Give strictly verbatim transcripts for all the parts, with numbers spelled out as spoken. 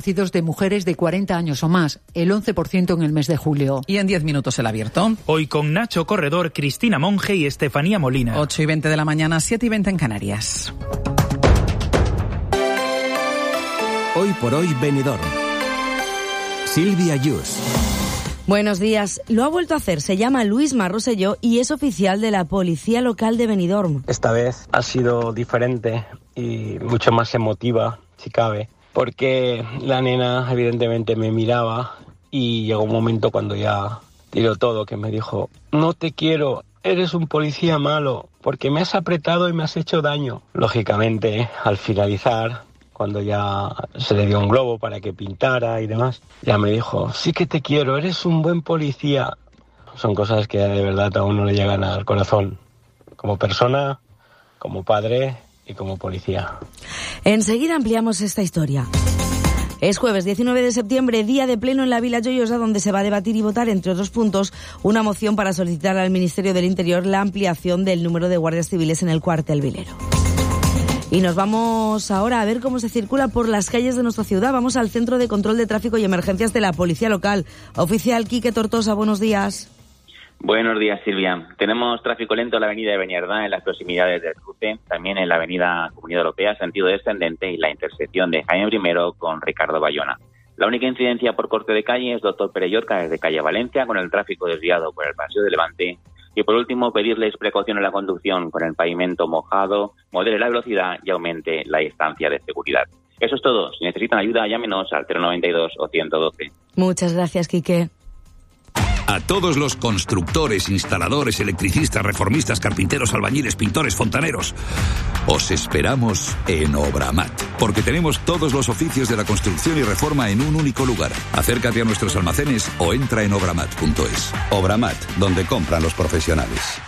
fallecidos de mujeres de cuarenta años o más, el once por ciento en el mes de julio. Y en diez minutos el abierto. Hoy con Nacho Corredor, Cristina Monge y Estefanía Molina. ocho y veinte de la mañana, siete y veinte en Canarias. Hoy por hoy Benidorm. Silvia Yus. Buenos días. Lo ha vuelto a hacer. Se llama Luisma Rosselló y es oficial de la Policía Local de Benidorm. Esta vez ha sido diferente y mucho más emotiva, si cabe, porque la nena evidentemente me miraba y llegó un momento cuando ya tiró todo, que me dijo: no te quiero, eres un policía malo, porque me has apretado y me has hecho daño. Lógicamente, al finalizar, cuando ya se le dio un globo para que pintara y demás, ya me dijo: sí que te quiero, eres un buen policía. Son cosas que de verdad a uno le llegan al corazón, como persona, como padre y como policía. Enseguida ampliamos esta historia. Es jueves diecinueve de septiembre, día de pleno en la Vila Joiosa, donde se va a debatir y votar, entre otros puntos, una moción para solicitar al Ministerio del Interior la ampliación del número de guardias civiles en el cuartel vilero. Y nos vamos ahora a ver cómo se circula por las calles de nuestra ciudad. Vamos al Centro de Control de Tráfico y Emergencias de la Policía Local. Oficial Quique Tortosa, buenos días. Buenos días, Silvia. Tenemos tráfico lento en la avenida de Beniardá, en las proximidades del cruce, también en la avenida Comunidad Europea, sentido descendente, y la intersección de Jaime primero con Ricardo Bayona. La única incidencia por corte de calle es Doctor Pere Llorca, desde calle Valencia, con el tráfico desviado por el Paseo de Levante. Y por último, pedirles precaución en la conducción con el pavimento mojado, modere la velocidad y aumente la distancia de seguridad. Eso es todo. Si necesitan ayuda, llámenos al cero noventa y dos o ciento doce. Muchas gracias, Quique. A todos los constructores, instaladores, electricistas, reformistas, carpinteros, albañiles, pintores, fontaneros, os esperamos en Obramat, porque tenemos todos los oficios de la construcción y reforma en un único lugar. Acércate a nuestros almacenes o entra en obramat punto es. Obramat, donde compran los profesionales.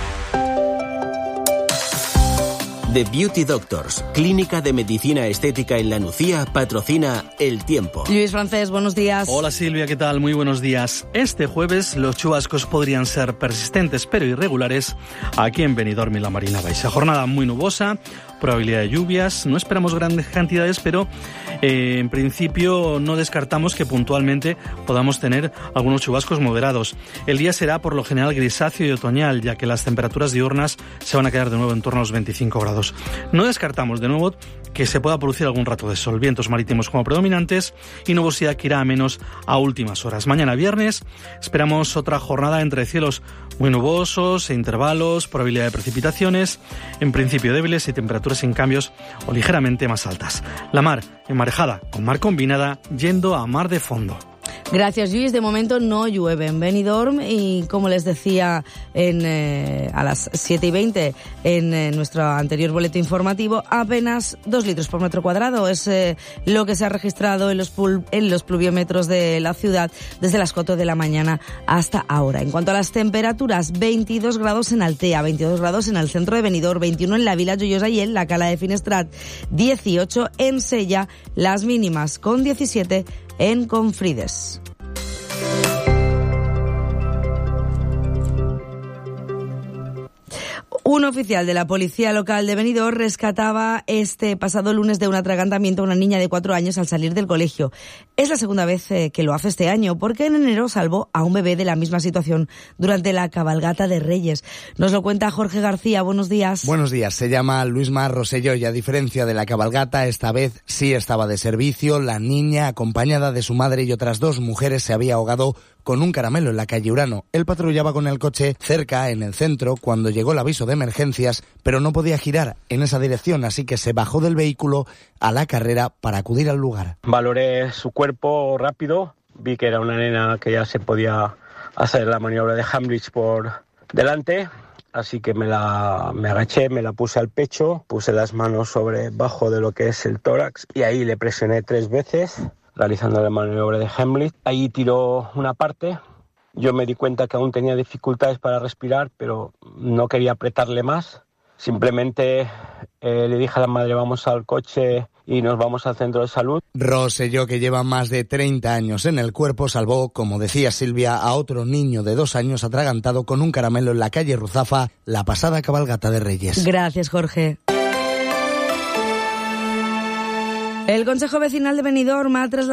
The Beauty Doctors, clínica de medicina estética en La Nucía, patrocina El Tiempo. Luis Francés, buenos días. Hola Silvia, ¿qué tal? Muy buenos días. Este jueves los chubascos podrían ser persistentes pero irregulares aquí en Benidorm y la Marina Baixa. Jornada muy nubosa, probabilidad de lluvias, no esperamos grandes cantidades, pero eh, en principio no descartamos que puntualmente podamos tener algunos chubascos moderados. El día será por lo general grisáceo y otoñal, ya que las temperaturas diurnas se van a quedar de nuevo en torno a los veinticinco grados. No descartamos de nuevo que se pueda producir algún rato de sol, vientos marítimos como predominantes y nubosidad que irá a menos a últimas horas. Mañana viernes esperamos otra jornada entre cielos muy nubosos e intervalos, probabilidad de precipitaciones, en principio débiles y temperaturas sin cambios o ligeramente más altas. La mar enmarejada con mar combinada yendo a mar de fondo. Gracias, Luis. De momento no llueve en Benidorm y, como les decía en, eh, a las siete y veinte en eh, nuestro anterior boleto informativo, apenas dos litros por metro cuadrado es eh, lo que se ha registrado en los, pul- en los pluviómetros de la ciudad desde las cuatro de la mañana hasta ahora. En cuanto a las temperaturas, veintidós grados en Altea, veintidós grados en el centro de Benidorm, veintiuno en la Vila Joiosa y en la Cala de Finestrat, dieciocho en Sella, las mínimas con diecisiete en Confrides. Un oficial de la Policía Local de Benidorm rescataba este pasado lunes de un atragantamiento a una niña de cuatro años al salir del colegio. Es la segunda vez eh, que lo hace este año, porque en enero salvó a un bebé de la misma situación durante la cabalgata de Reyes. Nos lo cuenta Jorge García. Buenos días. Buenos días. Se llama Luisma Rosselló y, a diferencia de la cabalgata, esta vez sí estaba de servicio. La niña, acompañada de su madre y otras dos mujeres, se había ahogado con un caramelo en la calle Urano. Él patrullaba con el coche cerca, en el centro, cuando llegó el aviso de emergencias, pero no podía girar en esa dirección, así que se bajó del vehículo a la carrera para acudir al lugar. Valoré su cuerpo rápido, vi que era una nena que ya se podía hacer la maniobra de Hamlich por delante, así que me la me agaché, me la puse al pecho, puse las manos sobre bajo de lo que es el tórax y ahí le presioné tres veces, realizando la maniobra de Heimlich. Ahí tiró una parte. Yo me di cuenta que aún tenía dificultades para respirar, pero no quería apretarle más. Simplemente eh, le dije a la madre: vamos al coche y nos vamos al centro de salud. Rosselló, que lleva más de treinta años en el cuerpo, salvó, como decía Silvia, a otro niño de dos años atragantado con un caramelo en la calle Ruzafa la pasada cabalgata de Reyes. Gracias, Jorge. El Consejo Vecinal de Benidorm ha trasladado